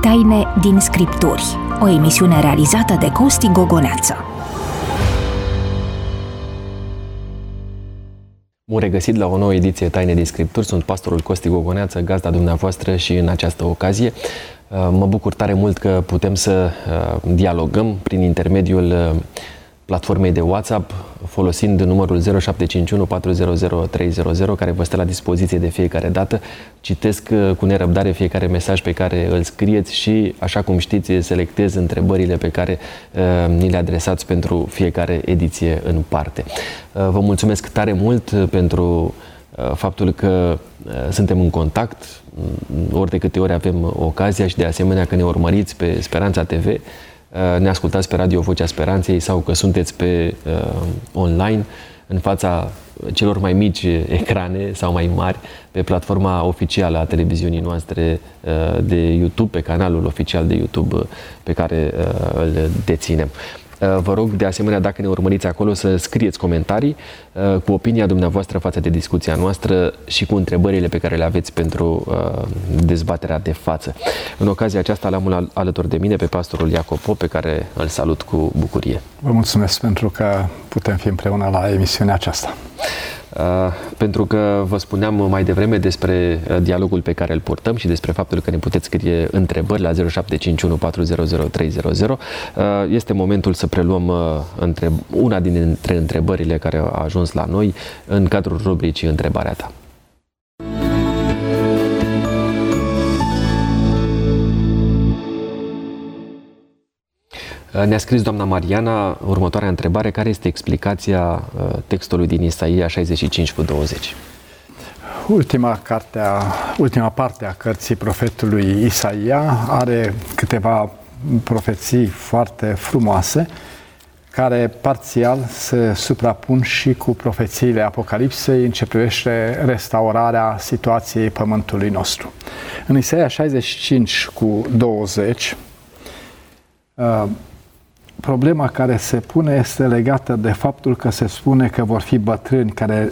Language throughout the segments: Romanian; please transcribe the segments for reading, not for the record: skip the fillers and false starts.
Taine din Scripturi, o emisiune realizată de Costi Gogoneață. Bun regăsit la o nouă ediție Taine din Scripturi. Sunt pastorul Costi Gogoneață, gazda dumneavoastră și în această ocazie. Mă bucur tare mult că putem să dialogăm prin intermediul platformei de WhatsApp, folosind numărul 0751 400 300, care vă stă la dispoziție de fiecare dată. Citesc cu nerăbdare fiecare mesaj pe care îl scrieți și, așa cum știți, selectez întrebările pe care ni le adresați pentru fiecare ediție în parte. Vă mulțumesc tare mult pentru faptul că suntem în contact ori de câte ori avem ocazia și de asemenea că ne urmăriți pe Speranța TV, ne ascultați pe Radio Vocea Speranței sau că sunteți pe online în fața celor mai mici ecrane sau mai mari pe platforma oficială a televiziunii noastre de YouTube, pe canalul oficial de YouTube pe care îl deținem. Vă rog de asemenea, dacă ne urmăriți acolo, să scrieți comentarii cu opinia dumneavoastră față de discuția noastră și cu întrebările pe care le aveți pentru dezbaterea de față. În ocazia aceasta l-am alături de mine pe pastorul Iacob Pop, pe care îl salut cu bucurie. Vă mulțumesc pentru că putem fi împreună la emisiunea aceasta. Pentru că vă spuneam mai devreme despre dialogul pe care îl purtăm și despre faptul că ne puteți scrie întrebări la 0751 400 300. Este momentul să preluăm una dintre întrebările care au ajuns la noi în cadrul rubricii Întrebarea ta. Ne-a scris doamna Mariana următoarea întrebare: care este explicația textului din Isaia 65:20? Ultima parte a cărții profetului Isaia are câteva profeții foarte frumoase care parțial se suprapun și cu profețiile Apocalipsei în ce privește restaurarea situației pământului nostru. În Isaia 65:20 problema care se pune este legată de faptul că se spune că vor fi bătrâni care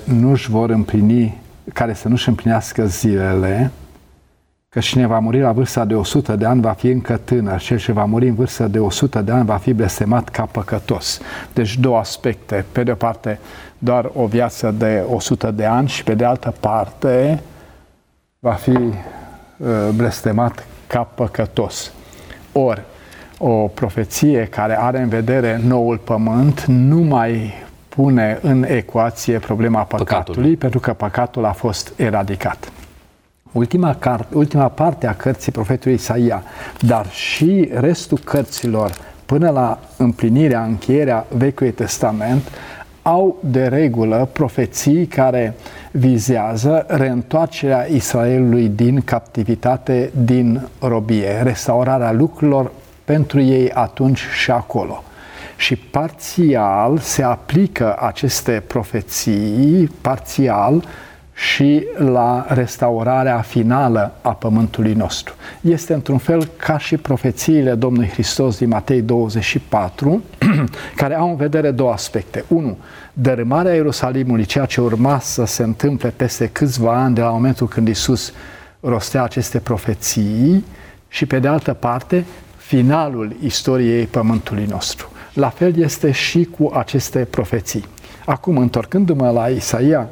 să nu-și împlinească zilele, că cine va muri la vârsta de 100 de ani va fi încă tânăr, cel ce va muri în vârstă de 100 de ani va fi blestemat ca păcătos. Deci două aspecte. Pe de o parte, doar o viață de 100 de ani și pe de altă parte va fi blestemat ca păcătos. Ori, o profeție care are în vedere noul pământ nu mai pune în ecuație problema păcatului, pentru că păcatul a fost eradicat. Ultima parte a cărții profetului Isaia, dar și restul cărților până la încheierea Vechiului Testament, au de regulă profeții care vizează reîntoarcerea Israelului din captivitate, din robie, restaurarea lucrurilor pentru ei atunci și acolo. Și parțial se aplică aceste profeții, parțial, și la restaurarea finală a pământului nostru. Este într-un fel ca și profețiile Domnului Hristos din Matei 24, care au în vedere două aspecte. Unu, dărâmarea Ierusalimului, ceea ce urma să se întâmple peste câțiva ani de la momentul când Iisus rostea aceste profeții, și pe de altă parte, finalul istoriei pământului nostru. La fel este și cu aceste profeții. Acum, întorcându-mă la Isaia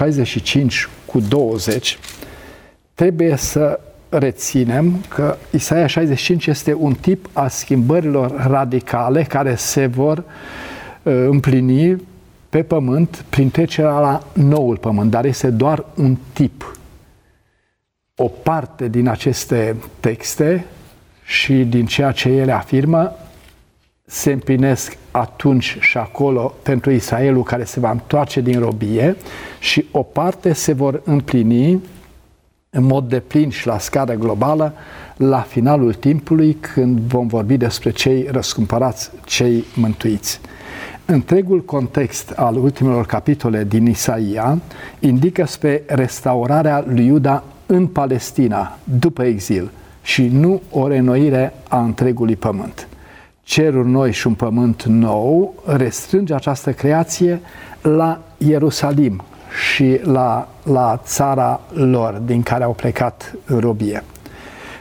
65:20, trebuie să reținem că Isaia 65 este un tip al schimbărilor radicale care se vor împlini pe pământ prin trecerea la noul pământ, dar este doar un tip. O parte din aceste texte și din ceea ce ele afirmă se împlinesc atunci și acolo pentru Israelul care se va întoarce din robie și o parte se vor împlini în mod deplin și la scară globală la finalul timpului, când vom vorbi despre cei răscumpărați, cei mântuiți. Întregul context al ultimelor capitole din Isaia indică spre restaurarea lui Iuda în Palestina după exil și nu o reînnoire a întregului pământ. Ceruri noi și un pământ nou restrânge această creație la Ierusalim și la țara lor din care au plecat în robie.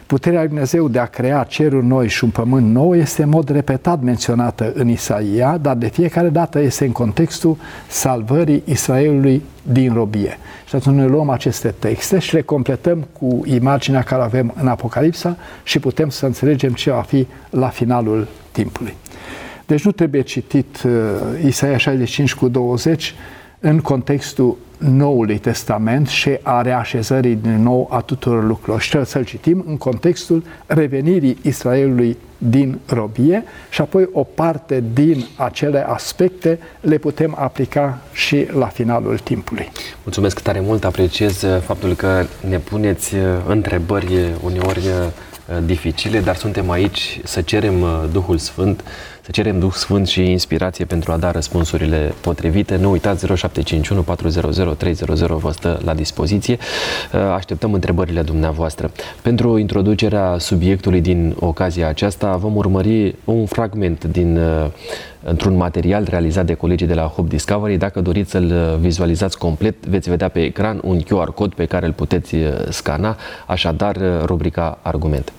Puterea lui Dumnezeu de a crea ceruri noi și un pământ nou este în mod repetat menționată în Isaia, dar de fiecare dată este în contextul salvării Israelului din robie. Și atunci noi luăm aceste texte și le completăm cu imaginea care avem în Apocalipsa și putem să înțelegem ce va fi la finalul timpului. Deci nu trebuie citit Isaia 65:20 în contextul Noului Testament și a reașezării din nou a tuturor lucrurilor. Și trebuie să-l citim în contextul revenirii Israelului din robie și apoi o parte din acele aspecte le putem aplica și la finalul timpului. Mulțumesc tare mult, apreciez faptul că ne puneți întrebări uneori dificile, dar suntem aici să cerem Duhul Sfânt, să cerem Duh Sfânt și inspirație pentru a da răspunsurile potrivite. Nu uitați, 0751 400 300 vă stă la dispoziție. Așteptăm întrebările dumneavoastră. Pentru introducerea subiectului din ocazia aceasta vom urmări un fragment într-un material realizat de colegii de la Hope Discovery. Dacă doriți să-l vizualizați complet, veți vedea pe ecran un QR cod pe care îl puteți scana, așadar rubrica Argumente.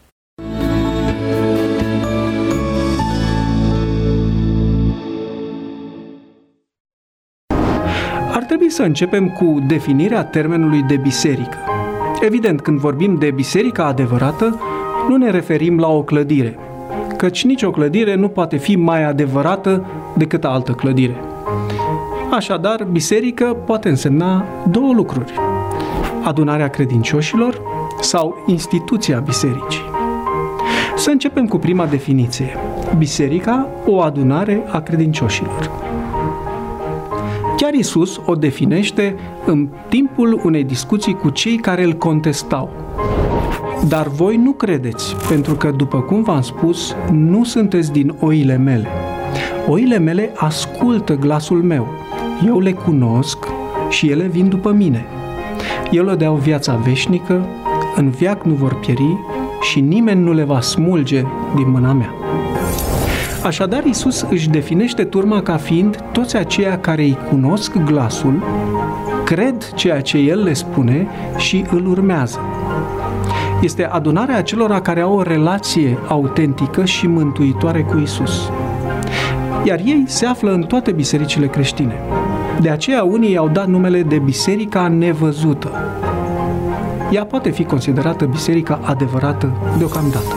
Ar trebui să începem cu definirea termenului de biserică. Evident, când vorbim de biserica adevărată, nu ne referim la o clădire, căci nicio clădire nu poate fi mai adevărată decât altă clădire. Așadar, biserică poate însemna două lucruri: adunarea credincioșilor sau instituția bisericii. Să începem cu prima definiție. Biserica, o adunare a credincioșilor. Chiar Iisus o definește în timpul unei discuții cu cei care îl contestau. Dar voi nu credeți, pentru că, după cum v-am spus, nu sunteți din oile mele. Oile mele ascultă glasul meu. Eu le cunosc și ele vin după mine. Eu le dau viața veșnică, în veac nu vor pieri și nimeni nu le va smulge din mâna mea. Așadar, Iisus își definește turma ca fiind toți aceia care îi cunosc glasul, cred ceea ce El le spune și îl urmează. Este adunarea acelora care au o relație autentică și mântuitoare cu Iisus. Iar ei se află în toate bisericile creștine. De aceea unii i-au dat numele de Biserica Nevăzută. Ea poate fi considerată biserica adevărată deocamdată.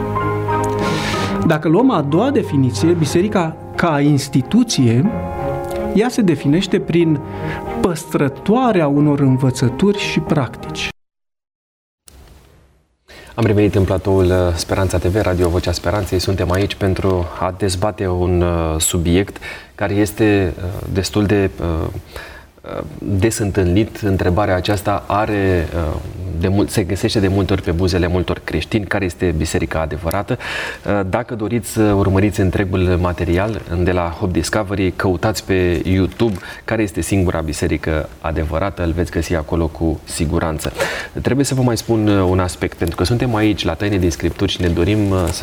Dacă luăm a doua definiție, biserica ca instituție, ea se definește prin păstrătoarea unor învățături și practici. Am revenit în platoul Speranța TV, Radio Vocea Speranței. Suntem aici pentru a dezbate un subiect care este destul de des întâlnit. Întrebarea aceasta se găsește de multe ori pe buzele multor creștini: care este biserica adevărată? Dacă doriți să urmăriți întregul material de la Hope Discovery, căutați pe YouTube care este singura biserică adevărată, îl veți găsi acolo cu siguranță. Trebuie să vă mai spun un aspect, pentru că suntem aici la Taine din Scripturi și ne dorim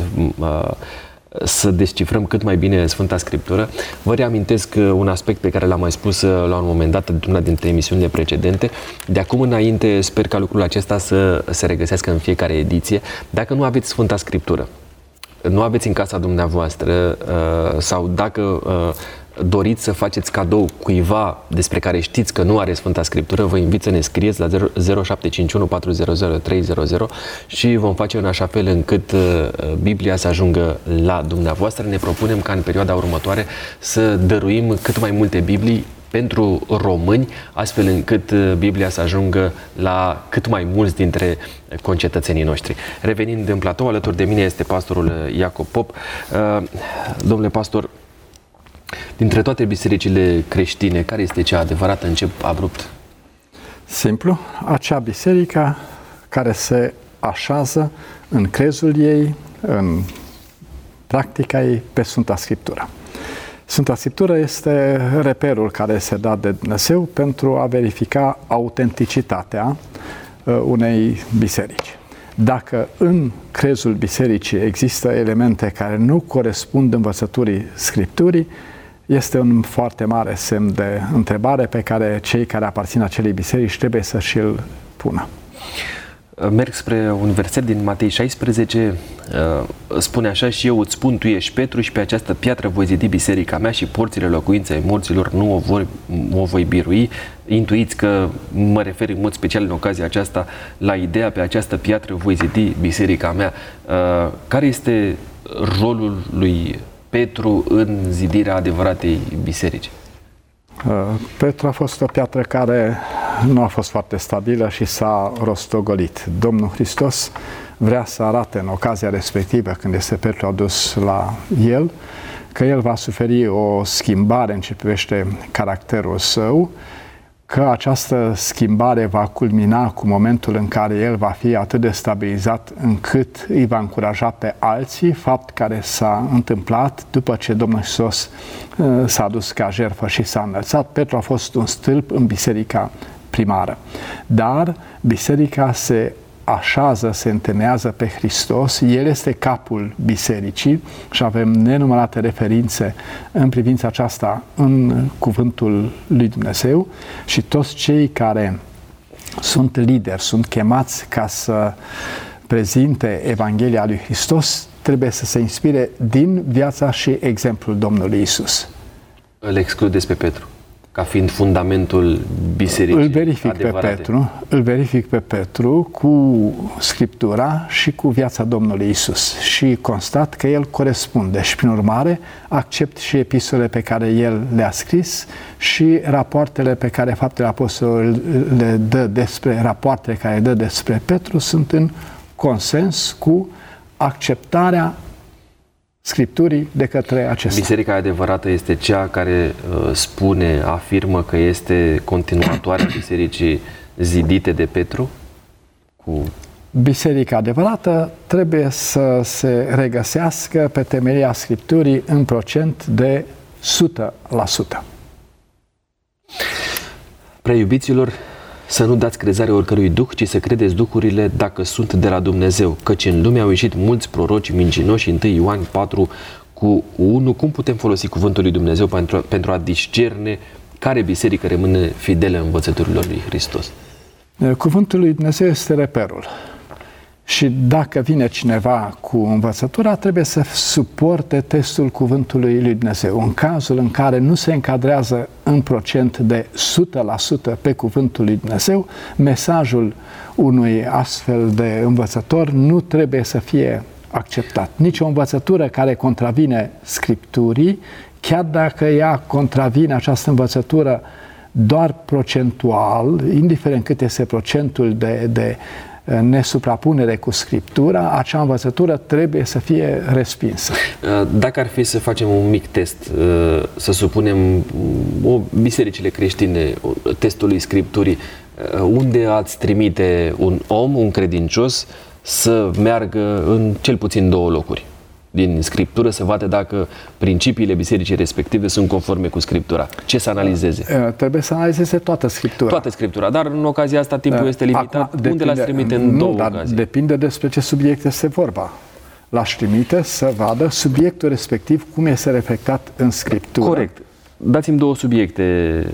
să descifrăm cât mai bine Sfânta Scriptură. Vă reamintesc un aspect pe care l-am mai spus la un moment dat într-una dintre emisiunile precedente. De acum înainte sper ca lucrul acesta să se regăsească în fiecare ediție. Dacă nu aveți Sfânta Scriptură, nu aveți în casa dumneavoastră sau dacă doriți să faceți cadou cuiva despre care știți că nu are Sfânta Scriptură, vă invit să ne scrieți la 0751 400 300 și vom face în așa fel încât Biblia să ajungă la dumneavoastră. Ne propunem ca în perioada următoare să dăruim cât mai multe Biblii pentru români, astfel încât Biblia să ajungă la cât mai mulți dintre concetățenii noștri. Revenind în platou, alături de mine este pastorul Iacob Pop. Domnule pastor, dintre toate bisericile creștine, care este cea adevărată? Încep abrupt. Simplu, acea biserică care se așează în crezul ei, în practica ei, pe Sfânta Scriptură. Sfânta Scriptură este reperul care se dă de Dumnezeu pentru a verifica autenticitatea unei biserici. Dacă în crezul bisericii există elemente care nu corespund învățăturii Scripturii, este un foarte mare semn de întrebare pe care cei care aparțin acelei biserici trebuie să și-l pună. Merg spre un verset din Matei 16, spune așa: și eu îți spun, tu ești Petru și pe această piatră voi zidi biserica mea și porțile locuinței morților nu o voi birui. Intuiți că mă refer în mod special în ocazia aceasta la ideea pe această piatră voi zidi biserica mea. Care este rolul lui Petru în zidirea adevăratei biserici? Petru a fost o piatră care nu a fost foarte stabilă și s-a rostogolit. Domnul Hristos vrea să arate în ocazia respectivă, când este Petru adus la el, că el va suferi o schimbare în ce privește caracterul său, că această schimbare va culmina cu momentul în care el va fi atât de stabilizat încât îi va încuraja pe alții, fapt care s-a întâmplat după ce Domnul Hristos s-a dus ca jertfă și s-a înălțat. Petru a fost un stâlp în biserica primară, dar biserica se așează, se întemeiază pe Hristos, El este capul bisericii și avem nenumărate referințe în privința aceasta în cuvântul lui Dumnezeu și toți cei care sunt lideri, sunt chemați ca să prezinte Evanghelia lui Hristos, trebuie să se inspire din viața și exemplul Domnului Isus. Îl excludeți pe Petru ca fiind fundamentul bisericii adevărate? Îl verific pe Petru cu Scriptura și cu viața Domnului Isus și constat că el corespunde și prin urmare accept și epistolele pe care el le-a scris și rapoartele pe care Faptele Apostolilor le dă despre Petru sunt în consens cu acceptarea Scripturii de către acesta. Biserica adevărată este cea care afirmă că este continuatoarea bisericii zidite de Petru? Biserica adevărată trebuie să se regăsească pe temelia Scripturii în procent de 100%. Prea iubiților, să nu dați crezare oricărui duh, ci să credeți duhurile dacă sunt de la Dumnezeu, căci în lume au ieșit mulți proroci mincinoși. 1 Ioan 4:1. Cum putem folosi cuvântul lui Dumnezeu pentru a discerne care biserică rămâne fidelă învățăturilor lui Hristos? Cuvântul lui Dumnezeu este reperul. Și dacă vine cineva cu învățătura, trebuie să suporte testul cuvântului lui Dumnezeu. În cazul în care nu se încadrează în procent de 100% pe cuvântul lui Dumnezeu, mesajul unui astfel de învățător nu trebuie să fie acceptat. Nici o învățătură care contravine Scripturii, chiar dacă ea contravine această învățătură doar procentual, indiferent cât este procentul de nesuprapunere cu Scriptura, acea învățătură trebuie să fie respinsă. Dacă ar fi să facem un mic test, să supunem bisericile creștine testului Scripturii, unde ați trimite un om, un credincios, să meargă în cel puțin 2 locuri din Scriptură, să vadă dacă principiile bisericii respective sunt conforme cu Scriptura? Ce să analizeze? Trebuie să analizeze toată Scriptura. Toată Scriptura, dar în ocazia asta timpul este limitat. Unde l-ați trimite în 2 ocazii? Depinde despre ce subiect este vorba. L-aș trimite să vadă subiectul respectiv, cum este reflectat în Scriptură. Corect. Dați-mi 2 subiecte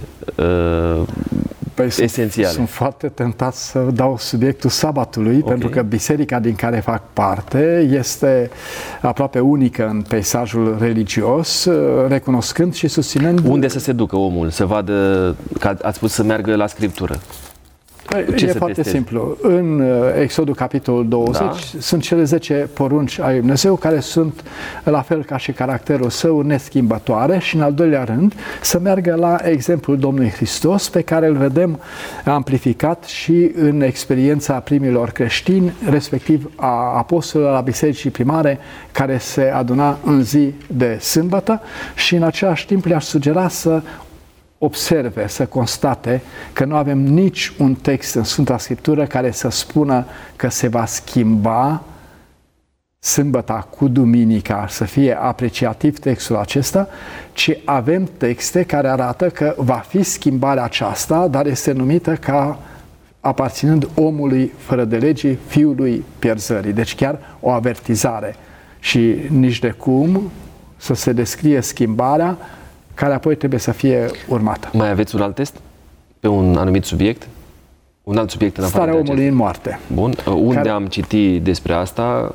esențiale. Sunt foarte tentat să dau subiectul sabatului, pentru că biserica din care fac parte este aproape unică în peisajul religios, recunoscând și susținând... Unde să se ducă omul? Să vadă, că ați spus să meargă la Scriptură. E foarte simplu. În Exodul capitolul 20 sunt cele 10 porunci ale lui Dumnezeu, care sunt la fel ca și caracterul său neschimbătoare, și în al doilea rând să meargă la exemplul Domnului Hristos, pe care îl vedem amplificat și în experiența primilor creștini, respectiv a apostolilor la bisericii primare, care se aduna în zi de sâmbătă, și în același timp le-aș sugera să observe, să constate că nu avem nici un text în Sfânta Scriptură care să spună că se va schimba sâmbăta cu duminica, să fie apreciativ textul acesta, ci avem texte care arată că va fi schimbarea aceasta, dar este numită ca aparținând omului fără de legii, fiului pierzării. Deci chiar o avertizare. Și nici de cum să se descrie schimbarea care apoi trebuie să fie urmată. Mai aveți un alt test pe un anumit subiect? Un alt subiect în afară starea de omului acesta. în moarte. Bun. Unde am citit despre asta?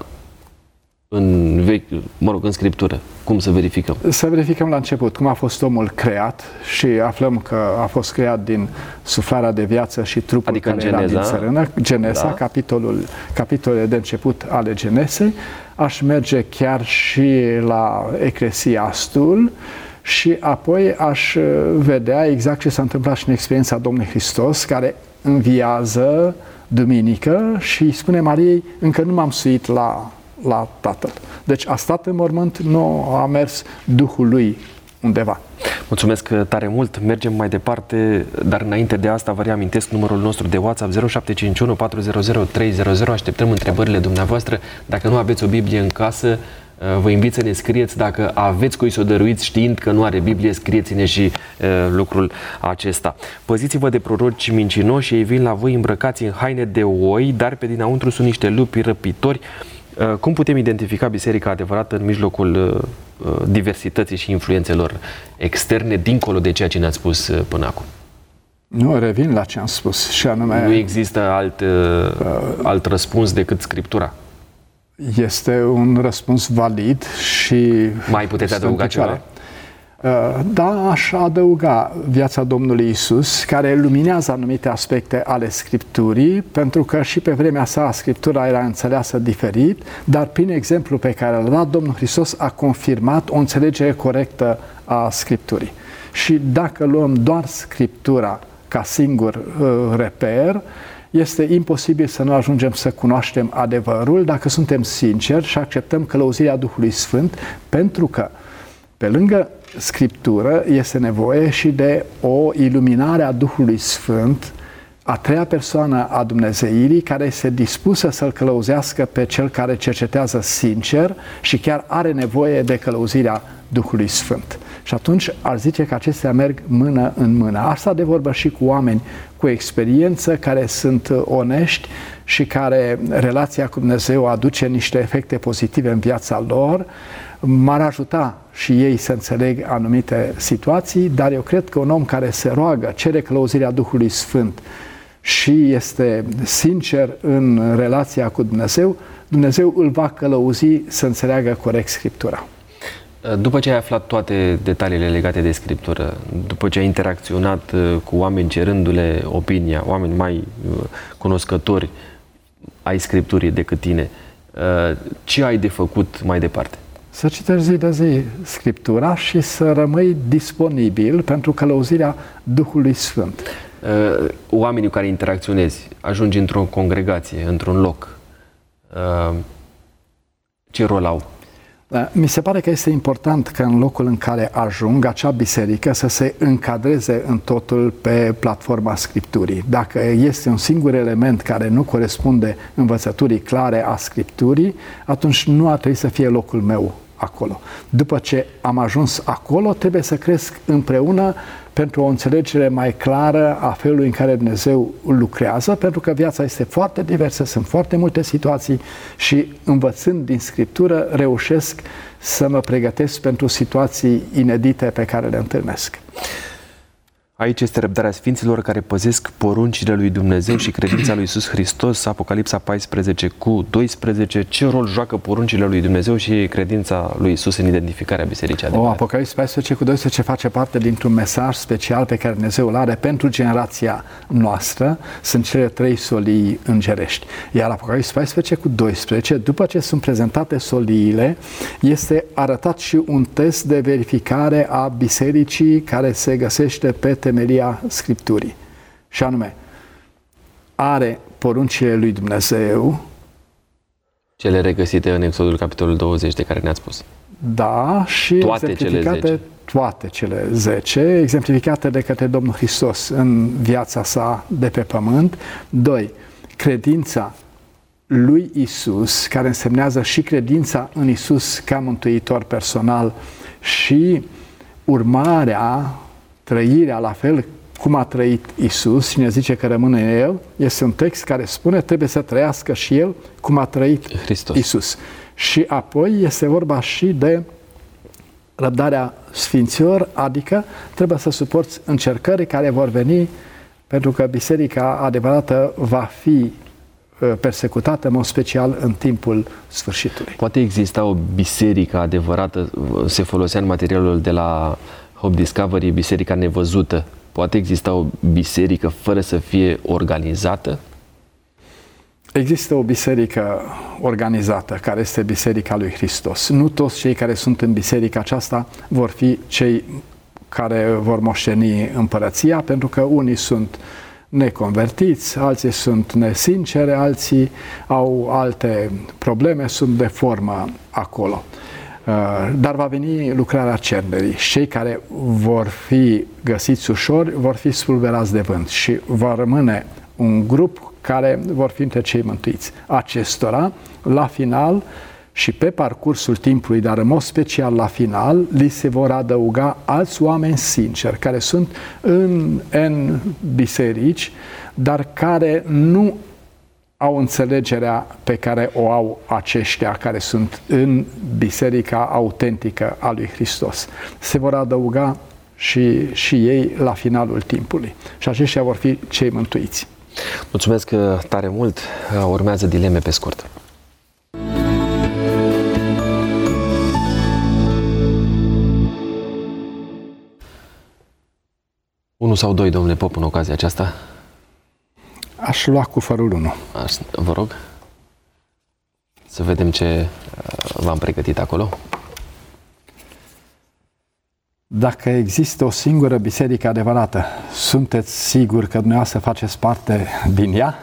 În Scriptură. Cum să verificăm? Să verificăm la început cum a fost omul creat și aflăm că a fost creat din suflarea de viață și trupul, adică care era din țărână. Geneza, da. Capitolele de început ale Genesei. Aș merge chiar și la Eclesiastul și apoi aș vedea exact ce s-a întâmplat și în experiența Domnului Hristos, care înviază duminică și îi spune Mariei: încă nu m-am suit la Tatăl. Deci a stat în mormânt, nu a mers Duhul lui undeva. Mulțumesc tare mult. Mergem mai departe, dar înainte de asta vă reamintesc numărul nostru de WhatsApp 0751 400 300. Așteptăm întrebările dumneavoastră. Dacă nu aveți o Biblie în casă, vă invit să ne scrieți. Dacă aveți cui să o dăruiți știind că nu are Biblie, scrieți-ne și lucrul acesta. Păziți-vă de proroci mincinoși, ei vin la voi îmbrăcați în haine de oi, dar pe dinăuntru sunt niște lupi răpitori. Cum putem identifica biserica adevărată în mijlocul diversității și influențelor externe, dincolo de ceea ce ne-ați spus până acum? Nu, revin la ce am spus și anume... Nu există alt răspuns decât Scriptura. Este un răspuns valid și... Mai puteți adăuga ceva? Da, aș adăuga viața Domnului Isus, care luminează anumite aspecte ale Scripturii, pentru că și pe vremea sa Scriptura era înțeleasă diferit, dar prin exemplu pe care l-a dat Domnul Hristos a confirmat o înțelegere corectă a Scripturii. Și dacă luăm doar Scriptura ca singur reper, este imposibil să nu ajungem să cunoaștem adevărul dacă suntem sinceri și acceptăm călăuzirea Duhului Sfânt, pentru că pe lângă Scriptură este nevoie și de o iluminare a Duhului Sfânt, a treia persoană a Dumnezeirii, care este dispusă să-L călăuzească pe cel care cercetează sincer și chiar are nevoie de călăuzirea Duhului Sfânt. Și atunci ar zice că acestea merg mână în mână. Asta de vorbă și cu oameni cu experiență, care sunt onești și care relația cu Dumnezeu aduce niște efecte pozitive în viața lor. M-ar ajuta și ei să înțeleg anumite situații, dar eu cred că un om care se roagă, cere călăuzirea Duhului Sfânt și este sincer în relația cu Dumnezeu, Dumnezeu îl va călăuzi să înțeleagă corect Scriptura. După ce ai aflat toate detaliile legate de Scriptură, după ce ai interacționat cu oameni cerându-le opinia, oameni mai cunoscători ai Scripturii decât tine, ce ai de făcut mai departe? Să citești zi de zi Scriptura și să rămâi disponibil pentru călăuzirea Duhului Sfânt. Oamenii cu care interacționezi, ajungi într-o congregație, într-un loc, ce rol au? Mi se pare că este important că în locul în care ajung, acea biserică să se încadreze în totul pe platforma Scripturii. Dacă este un singur element care nu corespunde învățăturii clare a Scripturii, atunci nu ar trebui să fie locul meu acolo. După ce am ajuns acolo, trebuie să cresc împreună pentru o înțelegere mai clară a felului în care Dumnezeu lucrează, pentru că viața este foarte diversă, sunt foarte multe situații și învățând din Scriptură reușesc să mă pregătesc pentru situații inedite pe care le întâlnesc. Aici este răbdarea Sfinților care păzesc poruncile lui Dumnezeu și credința lui Iisus Hristos, Apocalipsa 14:12. Ce rol joacă poruncile lui Dumnezeu și credința lui Iisus în identificarea bisericii adevărate? Apocalipsa 14:12 face parte dintr-un mesaj special pe care Dumnezeu îl are pentru generația noastră. Sunt cele 3 solii îngerești. Iar Apocalipsa 14:12, după ce sunt prezentate soliile, este arătat și un test de verificare a bisericii care se găsește pe temelia Scripturii. Și anume, are poruncile lui Dumnezeu, cele regăsite în Exodul capitolul 20 de care ne-ați spus. Da, și toate cele 10. Toate cele 10, exemplificate de către Domnul Hristos în viața sa de pe pământ. 2. Credința lui Isus, care însemnează și credința în Isus ca mântuitor personal și urmarea, trăirea la fel cum a trăit Isus și ne zice că rămâne în El. Este un text care spune trebuie să trăiască și El cum a trăit Hristos. Isus. Și apoi este vorba și de răbdarea Sfinților, adică trebuie să suporți încercări care vor veni pentru că biserica adevărată va fi persecutată, în mod special, în timpul sfârșitului. Poate exista o biserică adevărată, se folosea în materialul de la Hope Discovery, biserica nevăzută. Poate exista o biserică fără să fie organizată? Există o biserică organizată, care este Biserica lui Hristos. Nu toți cei care sunt în biserica aceasta vor fi cei care vor moșteni împărăția, pentru că unii sunt neconvertiți, alții sunt nesinceri, alții au alte probleme, sunt de formă acolo. Dar va veni lucrarea cernerii. Cei care vor fi găsiți ușor vor fi spulberați de vânt și va rămâne un grup care vor fi între cei mântuiți. Acestora, la final și pe parcursul timpului, dar în mod special la final, li se vor adăuga alți oameni sinceri, care sunt în biserici, dar care nu au înțelegerea pe care o au aceștia care sunt în biserica autentică a lui Hristos. Se vor adăuga și ei la finalul timpului. Și aceștia vor fi cei mântuiți. Mulțumesc tare mult. Urmează dileme pe scurt. 1 sau 2, domnule Pop, în ocazia aceasta? Aș lua cu fărul 1. Vă rog. Să vedem ce v-am pregătit acolo. Dacă există o singură biserică adevărată, sunteți siguri că dumneavoastră faceți parte din ea?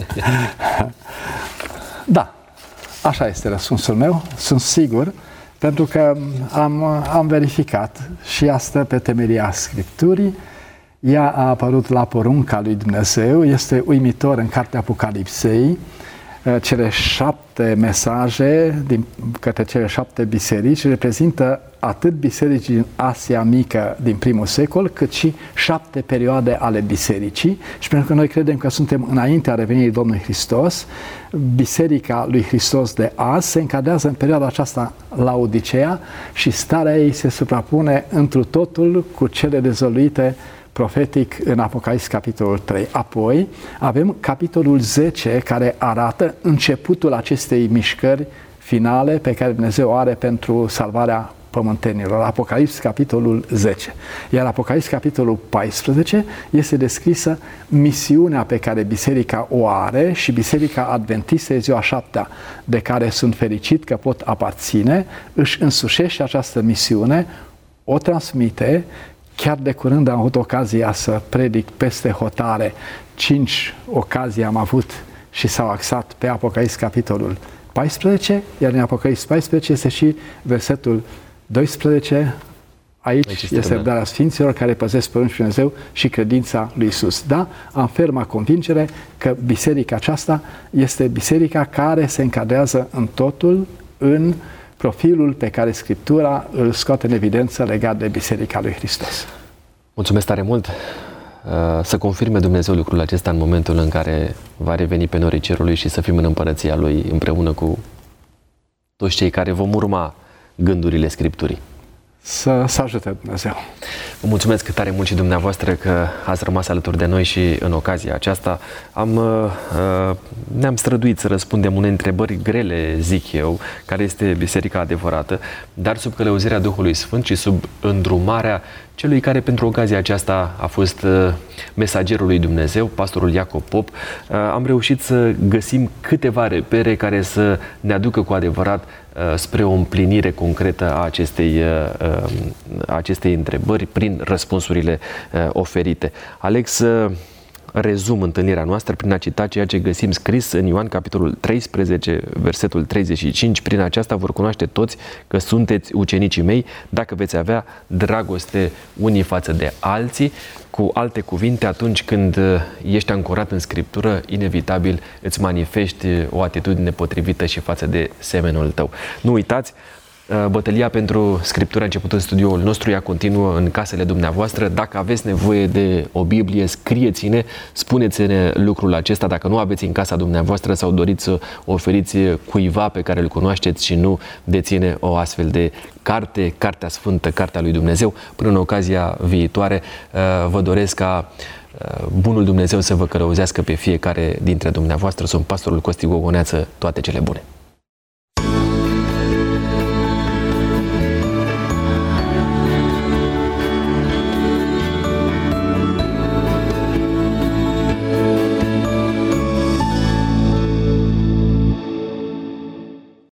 Da, așa este răspunsul meu. Sunt sigur, pentru că am verificat și asta pe temelia Scripturii. Ea a apărut la porunca lui Dumnezeu, este uimitor în cartea Apocalipsei, cele 7 mesaje către cele 7 biserici reprezintă atât biserici din Asia Mică din primul secol, cât și 7 perioade ale bisericii. Și pentru că noi credem că suntem înaintea revenirii Domnului Hristos, Biserica lui Hristos de azi se încadrează în perioada aceasta Laodicea și starea ei se suprapune întru totul cu cele dezvăluite profetic în Apocalips capitolul 3. Apoi avem capitolul 10 care arată începutul acestei mișcări finale pe care Dumnezeu are pentru salvarea pământenilor. Apocalips capitolul 10. Iar Apocalips capitolul 14 este descrisă misiunea pe care biserica o are și Biserica Adventistă de ziua 7-a, de care sunt fericit că pot aparține, își însușește această misiune, o transmite. Chiar de curând am avut ocazia să predic peste hotare. 5 ocazii am avut și s-au axat pe Apocalips capitolul 14, iar în Apocalips 14 este și versetul 12. Aici este răbdarea Sfinților care păzesc pe Dumnezeu și credința lui Iisus. Da? Am ferma convingere că biserica aceasta este biserica care se încadrează în totul în profilul pe care Scriptura îl scoate în evidență legat de Biserica lui Hristos. Mulțumesc tare mult! Să confirme Dumnezeu lucrul acesta în momentul în care va reveni pe norii cerului și să fim în împărăția Lui împreună cu toți cei care vom urma gândurile Scripturii. Să ajute Dumnezeu! Vă mulțumesc tare mult și dumneavoastră că ați rămas alături de noi și în ocazia aceasta ne-am străduit să răspundem unei întrebări grele, zic eu, care este biserica adevărată, dar sub călăuzirea Duhului Sfânt și sub îndrumarea celui care pentru ocazia aceasta a fost mesagerul lui Dumnezeu, pastorul Iacob Pop, am reușit să găsim câteva repere care să ne aducă cu adevărat spre o împlinire concretă a acestei întrebări prin răspunsurile oferite. Aleg să rezum întâlnirea noastră prin a cita ceea ce găsim scris în Ioan capitolul 13, versetul 35. Prin aceasta vor cunoaște toți că sunteți ucenicii mei dacă veți avea dragoste unii față de alții. Cu alte cuvinte, atunci când ești ancorat în Scriptură, inevitabil îți manifesti o atitudine potrivită și față de semenul tău. Nu uitați, bătălia pentru Scriptură a început în studioul nostru, ea continuă în casele dumneavoastră. Dacă aveți nevoie de o Biblie, scrieți-ne, spuneți-ne lucrul acesta. Dacă nu aveți în casa dumneavoastră sau doriți să oferiți cuiva pe care îl cunoașteți și nu deține o astfel de carte, Cartea Sfântă, Cartea lui Dumnezeu, până în ocazia viitoare, vă doresc ca Bunul Dumnezeu să vă călăuzească pe fiecare dintre dumneavoastră. Sunt pastorul Costi Gogoneață. Toate cele bune!